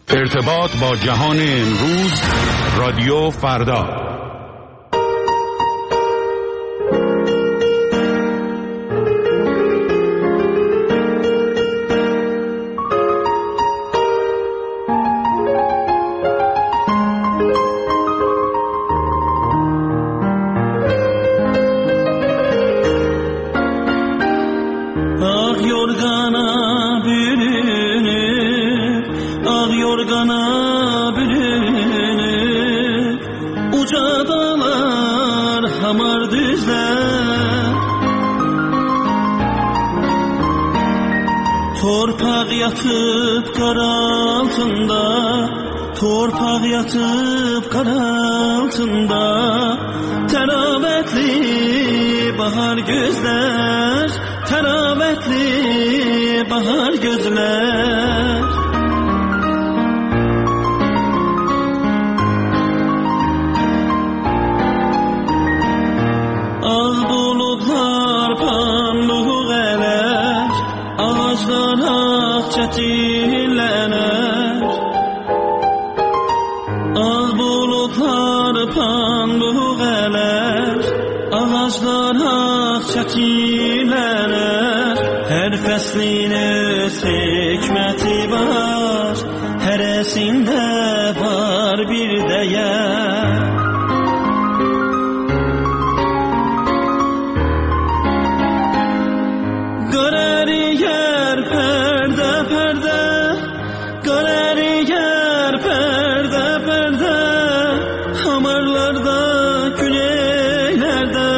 ارتباط با جهان امروز، رادیو فردا. Torpaq yatıb qar altında, təravətli bahar gözlər, təravətli bahar gözlər. Ağ buludlar pamluq ələr, ağaclar ağ çətinlənər. Pambuq ələr, ağaclar ağ çəkinənər. Hər fəslin öz hikməti var, hərəsində var bir dəyər. Qarəriyər pərdə pərdə, qarəriyər pərdə pərdə, hamarlarda, küleylerde.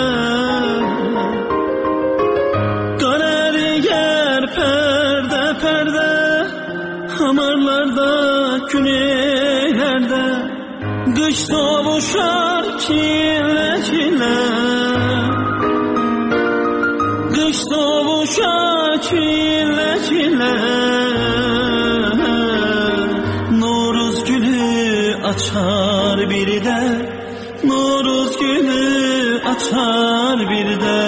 Qarəriyər pərdə pərdə, hamarlarda, küleylerde. Qış sovuşar çillə çillə, qış sovuşar çillə çillə. Noruz gülü açar bir də, Noruz gülü açar bir də.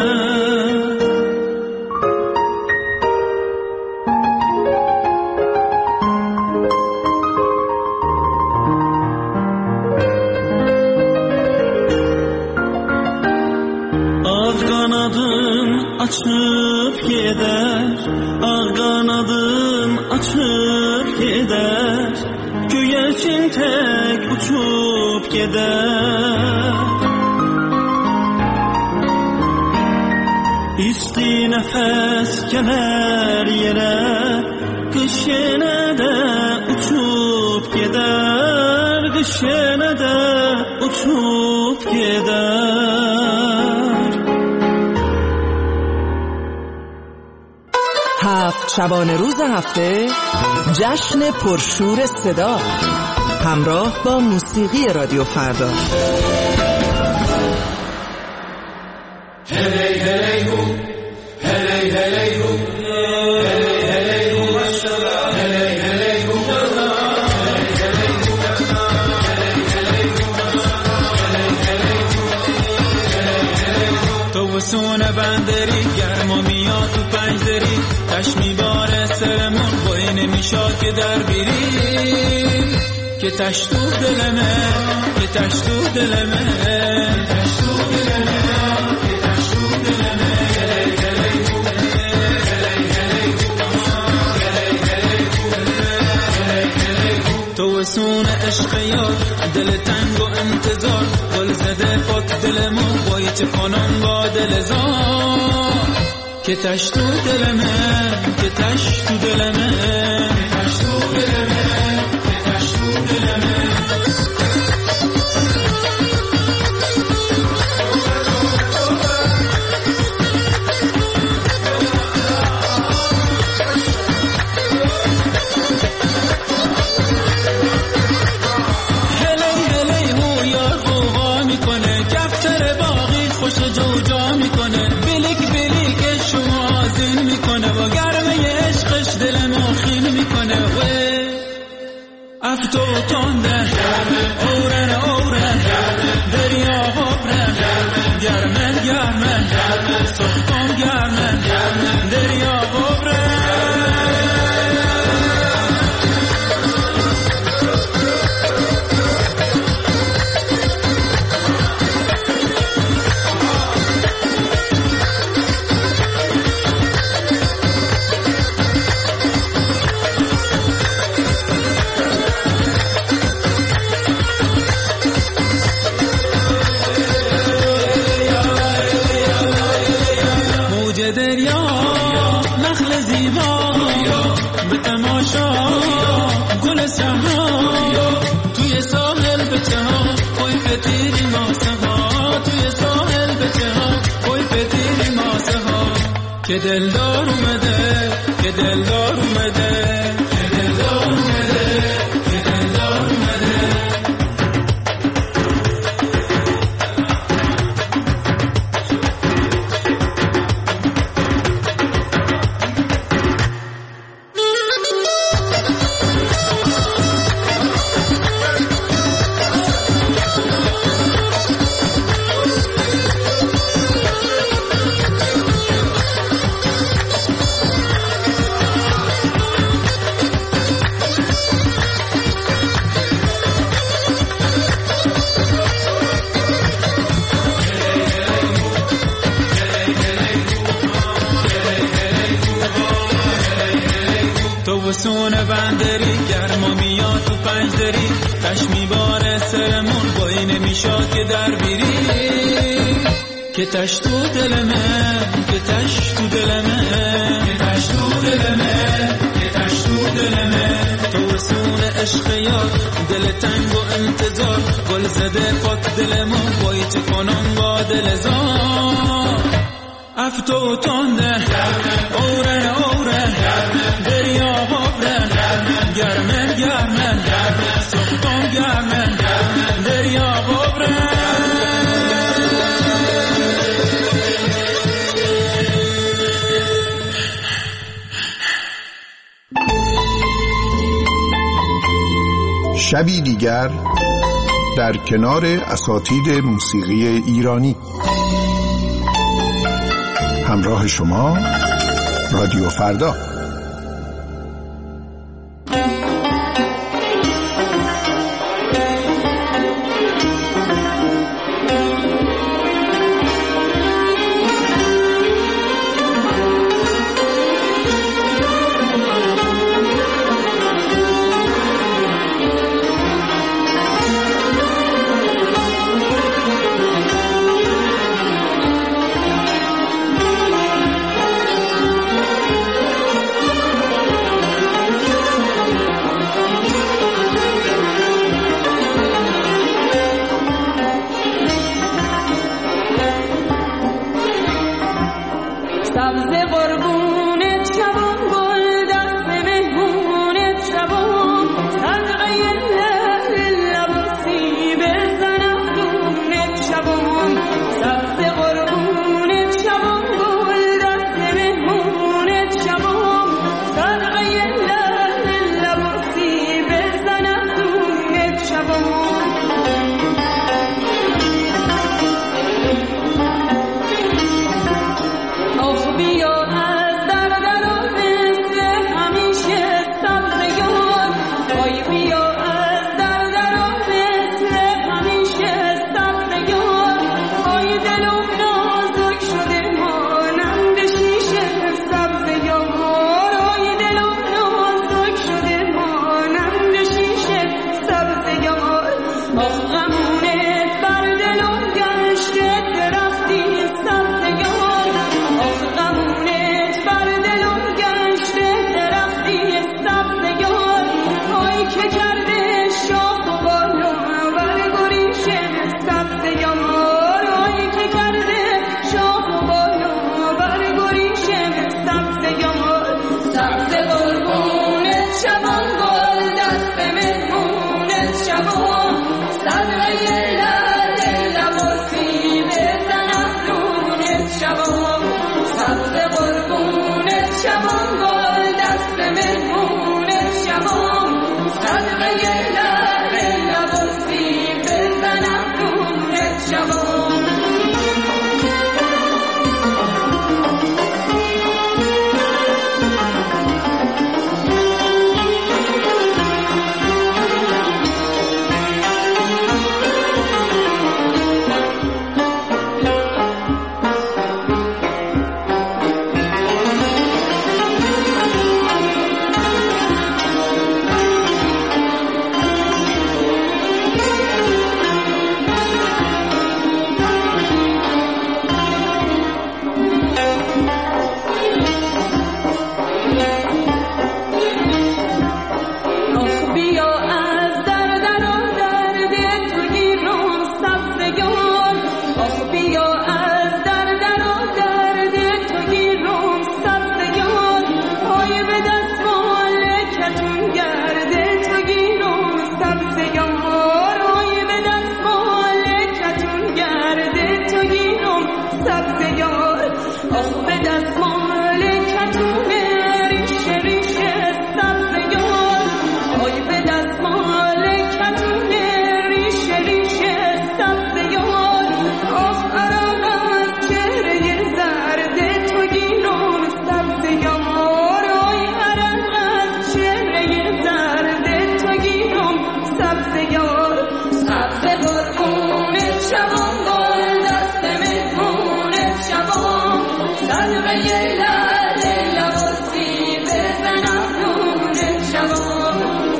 Ağ qanadın açıb gedər, ağ qanadın açıb gedər. Göyərçin tək uçub gedər. İsti nəfəs gələr yerə, qış yenə də uçub gedər, qış yenə də uçub gedər. هفت شبانه روز هفته جشن پرشور صدا همراه با موسیقی رادیو فردا. هلی هلی هو، هلی هلی هو، هلی هلی هو، هلی هلی هو، تو سونه بندری گرم و میاد تو پنجدری، تشمی باره سرمون بای نمیشاد که در بیری، که تش تو دلمه، که تش تو دلمه، تش تو دلمه، که تش تو دلمه. هلی هلی هو، هلی هلی هو، هلی هلی هو، هلی هلی هو. تو سون عشق یار دل تنگ و انتظار، گل زده پاک دلمون بای چه کنم با دل زار، که تش تو دلمه، که تش تو دلمه، که تش تو دلمه، که تش تو دلمه. تو تنده اورن اورن دریا غبرن گرمن گرمن سخن گرمن دریا غبرن گل صحرا توی ساحل بچه ها اوی فتیری ماسه ها توی ساحل بچه ها اوی فتیری ماسه ها که دلدار اومده که دلدار اومده که دلدار اومده که دلدار اومده سونه بندری گرما میاد تو پنجدری تش میباره سرمون بایی نمیشاد که در بیری که تش تو دلمه که تش تو دلمه که تش تو دلمه که تش تو دلمه تو سونه عشق یاد دل تنگ و انتظار گل زده پاک دلمون بایی چه کنم با دل زار افتو تنده اوره اوره دریا بابره گرمه گرمه سختم گرمه دریا بابره شبی دیگر در کنار اساتید موسیقی ایرانی. همراه شما رادیو فردا.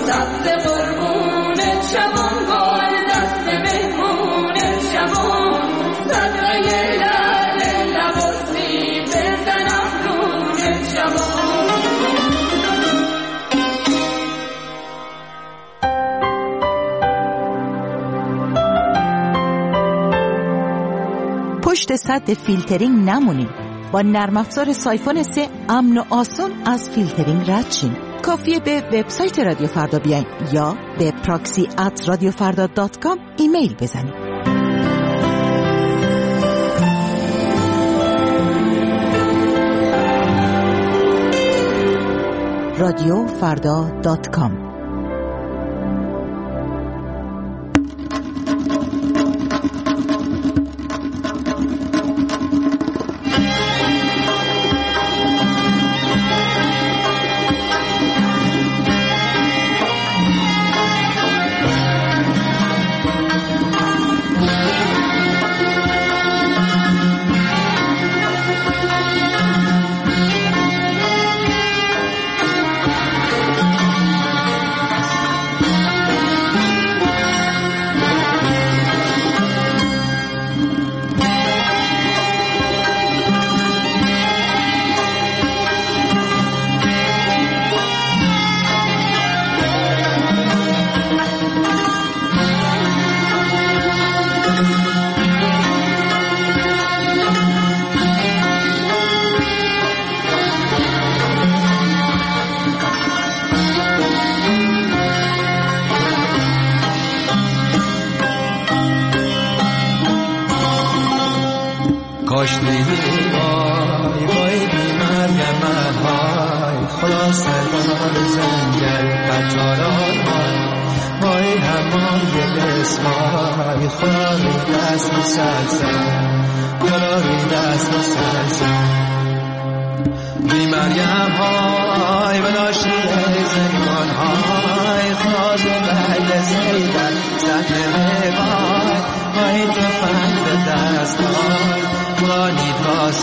دست قربونت شبان وای دست مهمونت شبان صدقه لعل لباسی بزنم رونت شبان. پشت سد فیلترینگ نمونید. با نرم افزار سایفون 3 امن و آسان از فیلترینگ رد شین. کافیه به وبسایت رادیو فردا بیاین یا به proxy@radiofarda.com ایمیل بزنید. radiofarda.com. کاش دیدی وای وای بی مریم های خلاص دار زنگل قطاران وای همان دلس وای خدا روی دست مسلسل خدا روی دست مسلسل بی مریم های بلاشی زنگان های خلاص بل زیدن زنگل وای تو فند دست های فلانی تاس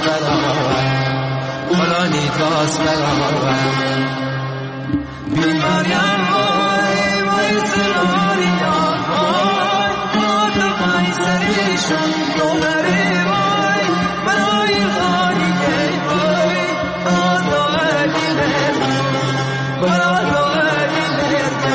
برآور بی مریم وای وای سراری وای ما تو قیصریشون دوباره وای برای خانی ای وای برا تو عدیلت برا تو عدیلت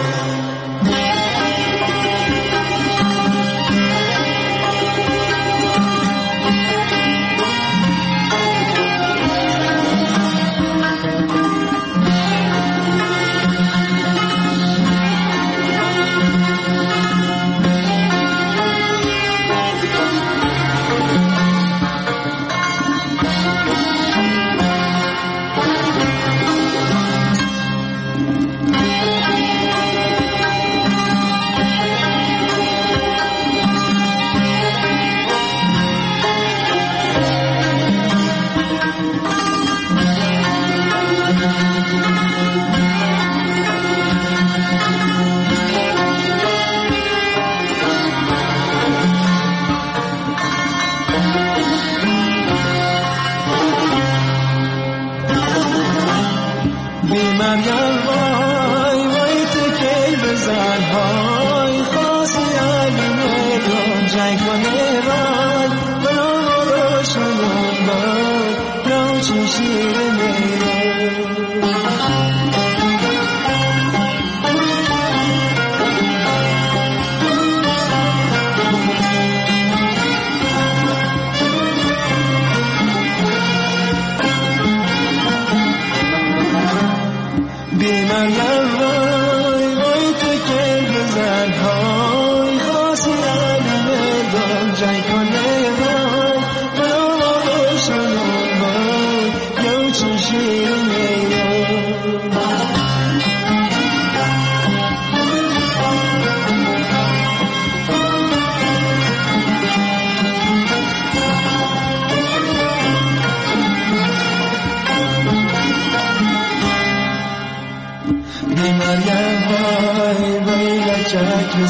چک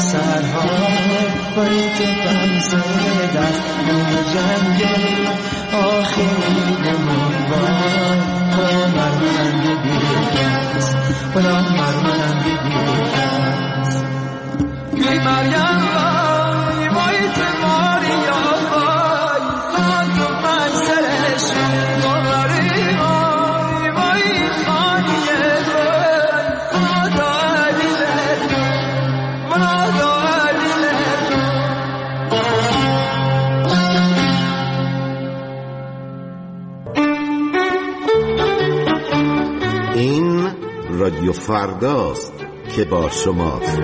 سرها باید بمزه در نور جنگل آخری نمون با مرمند بیرگست خدا مرمنم بیدیست بی مریم وای وای تماریا وای خان تو منزلش ماری وای وای خانیه خدا علیه منادا این رادیو فرداست که با شماست.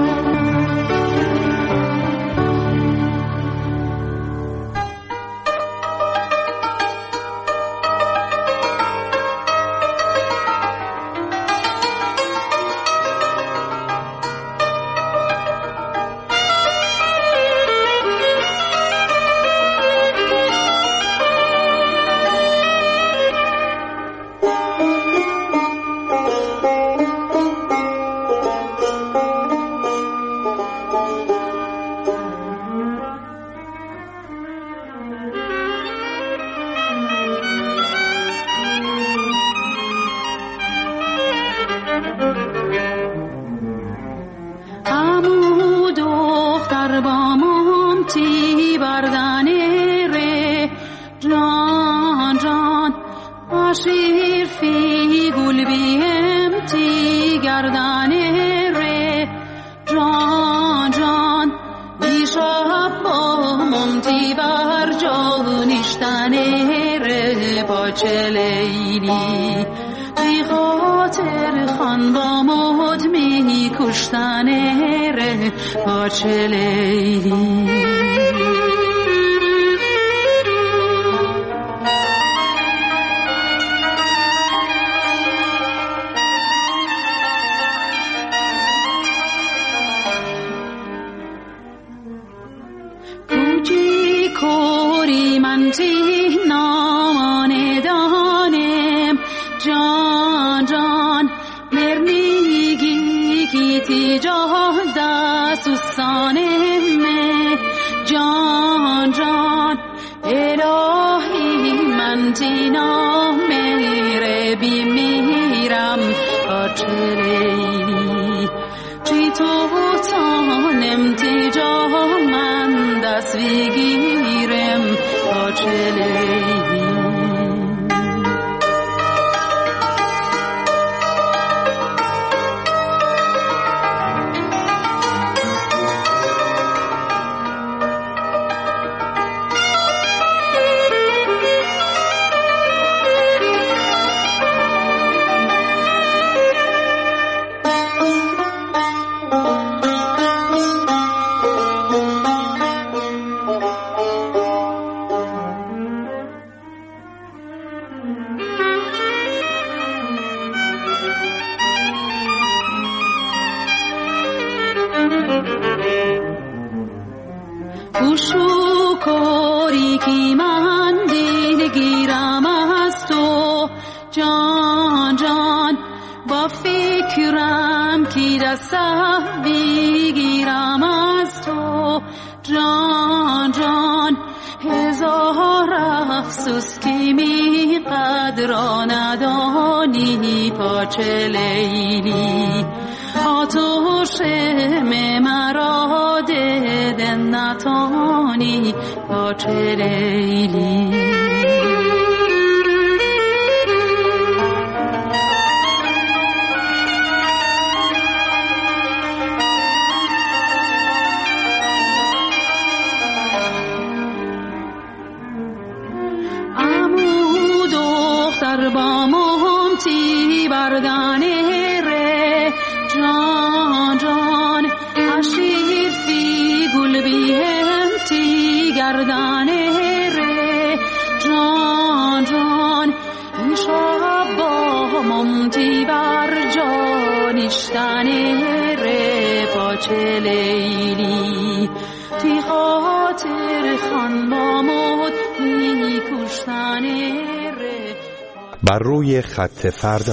بر روی خط فردا.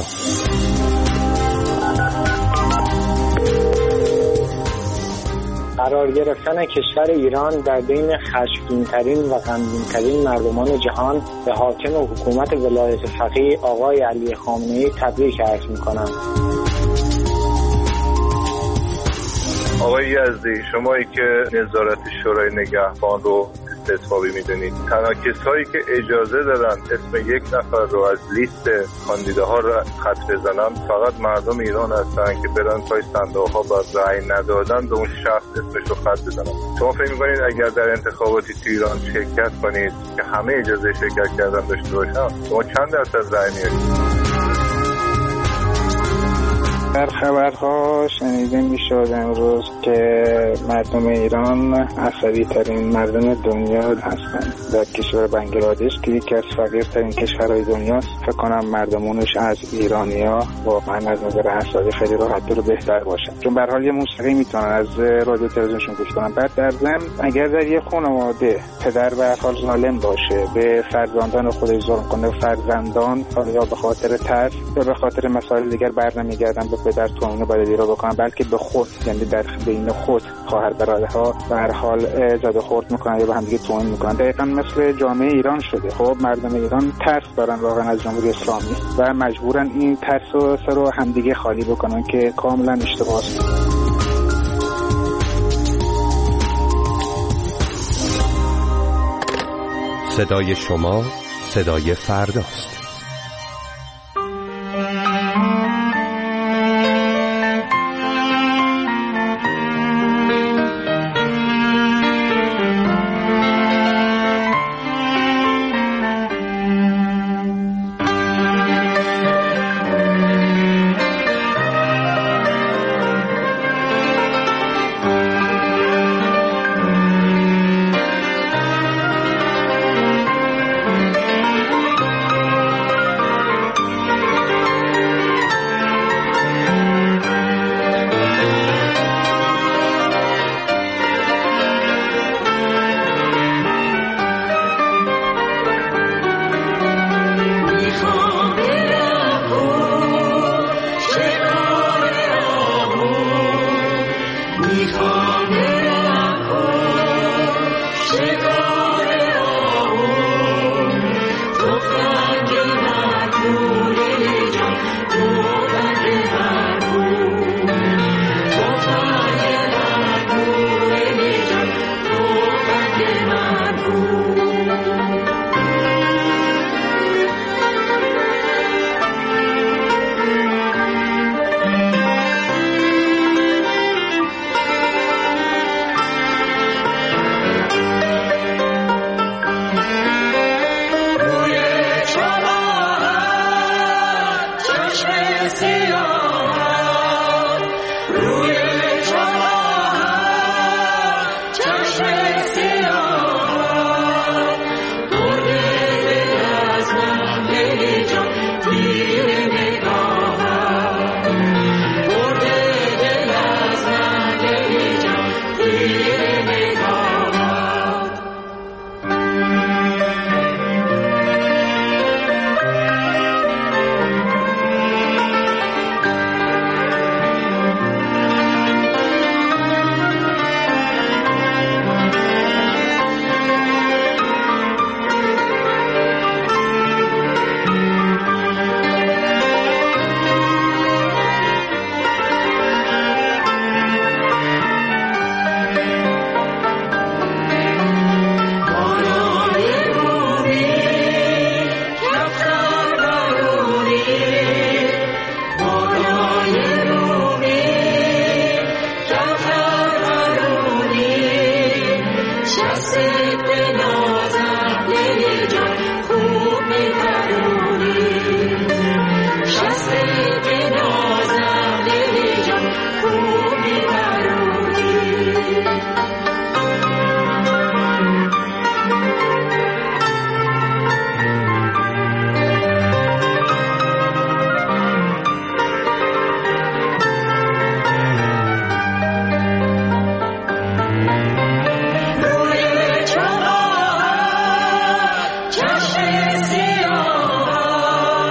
قرار گرفتن کشور ایران در بین خشمگین‌ترین و غمگین‌ترین مردمان جهان به حاکم و حکومت ولایت فقیه آقای علی خامنه‌ای تبریک عرض می‌کنم. آقای یزدی، شمایی که نظارت شورای نگهبان رو استثبابی میدونید، تنها کسایی که اجازه دادن اسم یک نفر رو از لیست کاندیداها رو خط بزنن فقط مردم ایران هستن که برن پای صندوق‌ها و رأی ندادن به اون شخص اسمش رو خط بزنن. شما فکر می‌کنید اگر در انتخاباتی تو ایران شرکت کنید که همه اجازه شرکت کردن داشته باشن، شما چند درصد رأی میارید؟ در خبرها شنیده میشد امروز که مردم ایران عصبی ترین مردم دنیا هستند. در کشور بنگلادش که یکی از فقیرترین کشورهای دنیاست، فکر کنم مردمونش از ایرانیا واقعا از نظر عصبی خیلی راحت رو بهتر باشن، چون به هر حال یه موسیقی میتونن از رادیو تلویزیونشون گوش کنن. بعد در ضمن اگر در یه خانواده پدر به هر حال ظالم باشه، به فرزندان خودش ظلم کنه، فرزندان یا به خاطر ترس یا به خاطر مسائل دیگر برنمیگردن به پدر توهین بدی رو بکنن، بلکه به خود، یعنی در بین خود خواهر برادرها به هر حال زد و خورد میکنن یا به هم دیگه توهین میکنن. دقیقاً مثل جامعه ایران شده. خب مردم ایران ترس دارن واقعا از جمهوری اسلامی و مجبورن این ترس رو همدیگه خالی بکنن که کاملا اشتباهه. صدای شما صدای فرداست.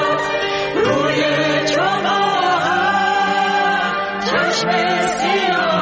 چشم سیاه